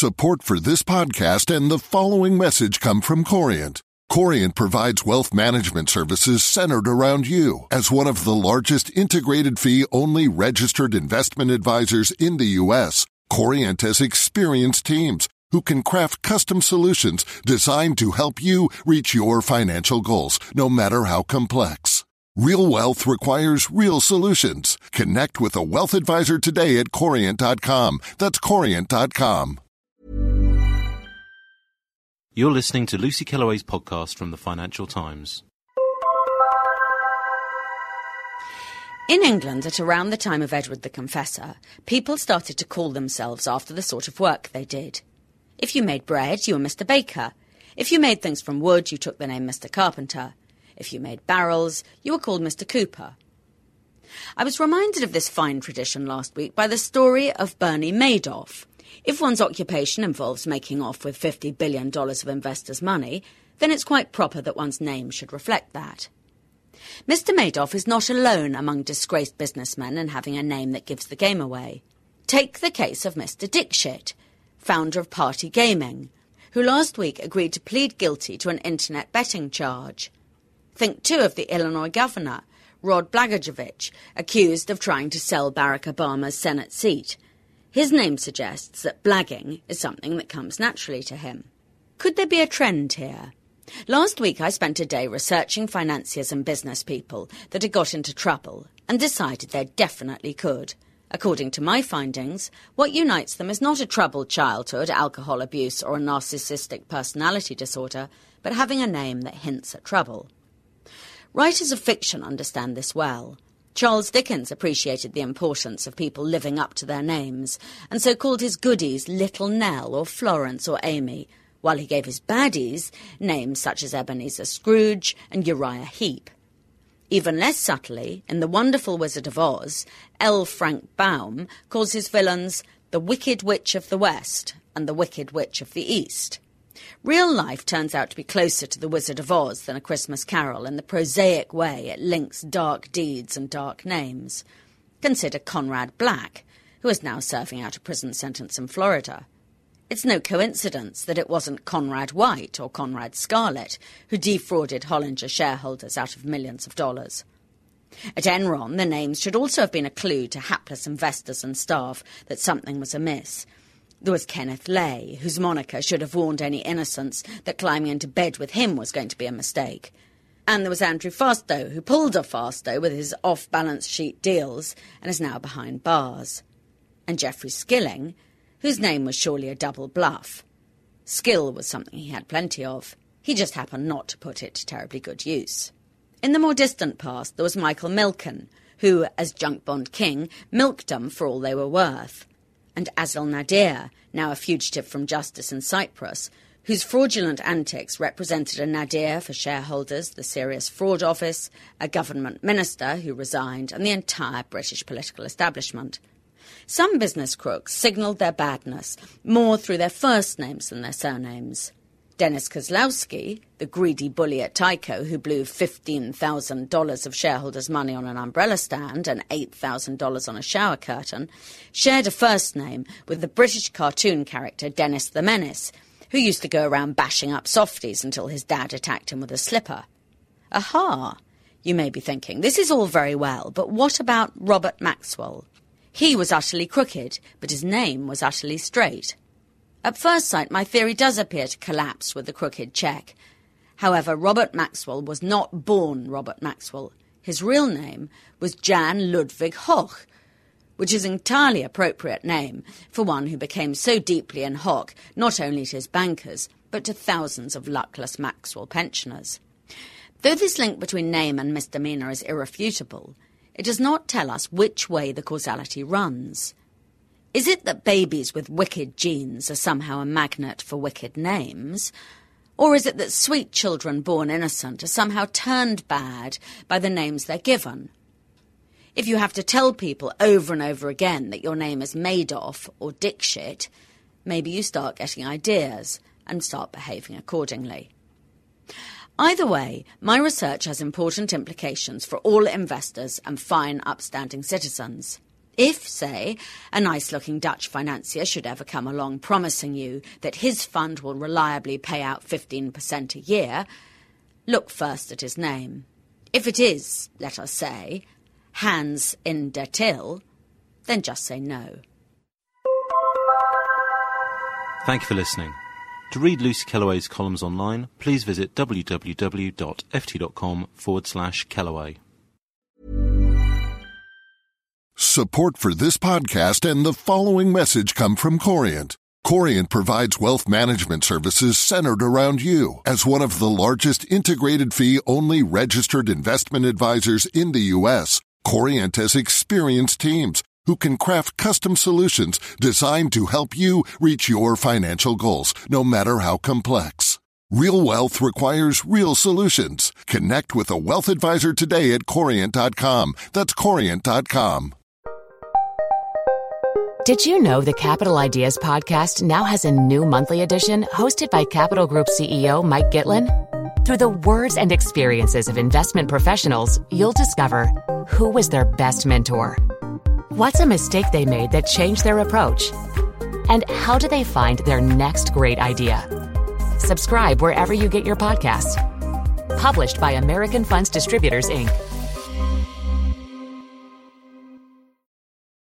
Support for this podcast and the following message come from Corient. Corient provides wealth management services centered around you. As one of the largest integrated fee-only registered investment advisors in the U.S., Corient has experienced teams who can craft custom solutions designed to help you reach your financial goals, no matter how complex. Real wealth requires real solutions. Connect with a wealth advisor today at Corient.com. That's Corient.com. You're listening to Lucy Kellaway's podcast from the Financial Times. In England, at around the time of Edward the Confessor, people started to call themselves after the sort of work they did. If you made bread, you were Mr. Baker. If you made things from wood, you took the name Mr. Carpenter. If you made barrels, you were called Mr. Cooper. I was reminded of this fine tradition last week by the story of Bernie Madoff. If one's occupation involves making off with $50 billion of investors' money, then it's quite proper that one's name should reflect that. Mr. Madoff is not alone among disgraced businessmen in having a name that gives the game away. Take the case of Mr. Dixit, founder of Party Gaming, who last week agreed to plead guilty to an internet betting charge. Think, too, of the Illinois governor, Rod Blagojevich, accused of trying to sell Barack Obama's Senate seat. His name suggests that blagging is something that comes naturally to him. Could there be a trend here? Last week I spent a day researching financiers and business people that had got into trouble and decided there definitely could. According to my findings, what unites them is not a troubled childhood, alcohol abuse or a narcissistic personality disorder, but having a name that hints at trouble. Writers of fiction understand this well. Charles Dickens appreciated the importance of people living up to their names, and so called his goodies Little Nell or Florence or Amy, while he gave his baddies names such as Ebenezer Scrooge and Uriah Heep. Even less subtly, in The Wonderful Wizard of Oz, L. Frank Baum calls his villains the Wicked Witch of the West and the Wicked Witch of the East. Real life turns out to be closer to the Wizard of Oz than A Christmas Carol in the prosaic way it links dark deeds and dark names. Consider Conrad Black, who is now serving out a prison sentence in Florida. It's no coincidence that it wasn't Conrad White or Conrad Scarlett who defrauded Hollinger shareholders out of millions of dollars. At Enron, the names should also have been a clue to hapless investors and staff that something was amiss. There was Kenneth Lay, whose moniker should have warned any innocents that climbing into bed with him was going to be a mistake. And there was Andrew Fastow, who pulled a Fastow with his off-balance sheet deals and is now behind bars. And Jeffrey Skilling, whose name was surely a double bluff. Skill was something he had plenty of. He just happened not to put it to terribly good use. In the more distant past, there was Michael Milken, who, as junk bond king, milked them for all they were worth. And Azil Nadir, now a fugitive from justice in Cyprus, whose fraudulent antics represented a nadir for shareholders, the Serious Fraud Office, a government minister who resigned, and the entire British political establishment. Some business crooks signalled their badness more through their first names than their surnames. Dennis Kozlowski, the greedy bully at Tyco who blew $15,000 of shareholders' money on an umbrella stand and $8,000 on a shower curtain, shared a first name with the British cartoon character Dennis the Menace, who used to go around bashing up softies until his dad attacked him with a slipper. Aha! You may be thinking, this is all very well, but what about Robert Maxwell? He was utterly crooked, but his name was utterly straight. At first sight, my theory does appear to collapse with the crooked check. However, Robert Maxwell was not born Robert Maxwell. His real name was Jan Ludwig Hoch, which is an entirely appropriate name for one who became so deeply in hock not only to his bankers, but to thousands of luckless Maxwell pensioners. Though this link between name and misdemeanour is irrefutable, it does not tell us which way the causality runs. Is it that babies with wicked genes are somehow a magnet for wicked names? Or is it that sweet children born innocent are somehow turned bad by the names they're given? If you have to tell people over and over again that your name is Madoff or Dixit, maybe you start getting ideas and start behaving accordingly. Either way, my research has important implications for all investors and fine, upstanding citizens. If, say, a nice-looking Dutch financier should ever come along promising you that his fund will reliably pay out 15% a year, look first at his name. If it is, let us say, Hans in der Till, then just say no. Thank you for listening. To read Lucy Kellaway's columns online, please visit www.ft.com/Kellaway. Support for this podcast and the following message come from Corient. Corient provides wealth management services centered around you. As one of the largest integrated fee-only registered investment advisors in the U.S., Corient has experienced teams who can craft custom solutions designed to help you reach your financial goals, no matter how complex. Real wealth requires real solutions. Connect with a wealth advisor today at Corient.com. That's Corient.com. Did you know the Capital Ideas podcast now has a new monthly edition hosted by Capital Group CEO Mike Gitlin? Through the words and experiences of investment professionals, you'll discover who was their best mentor, what's a mistake they made that changed their approach, and how do they find their next great idea. Subscribe wherever you get your podcasts. Published by American Funds Distributors, Inc.